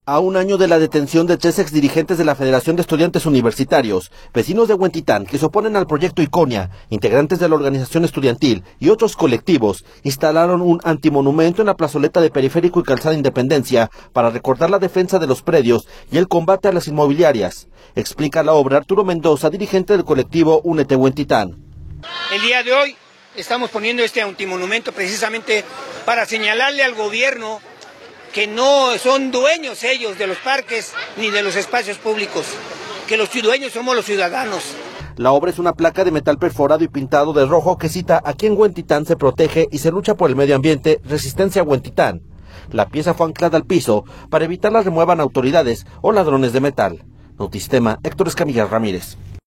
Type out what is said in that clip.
A un año de la detención de 3 exdirigentes de la Federación de Estudiantes Universitarios, vecinos de Huentitán que se oponen al proyecto Iconia, integrantes de la organización estudiantil y otros colectivos, instalaron un antimonumento en la plazoleta de Periférico y Calzada Independencia para recordar la defensa de los predios y el combate a las inmobiliarias. Explica la obra Arturo Mendoza, dirigente del colectivo Únete Huentitán. El día de hoy estamos poniendo este antimonumento precisamente para señalarle al gobierno que no son dueños ellos de los parques ni de los espacios públicos, que los dueños somos los ciudadanos. La obra es una placa de metal perforado y pintado de rojo que cita: aquí en Huentitán se protege y se lucha por el medio ambiente, resistencia a Huentitán. La pieza fue anclada al piso para evitar la remuevan autoridades o ladrones de metal. Notistema, Héctor Escamilla Ramírez.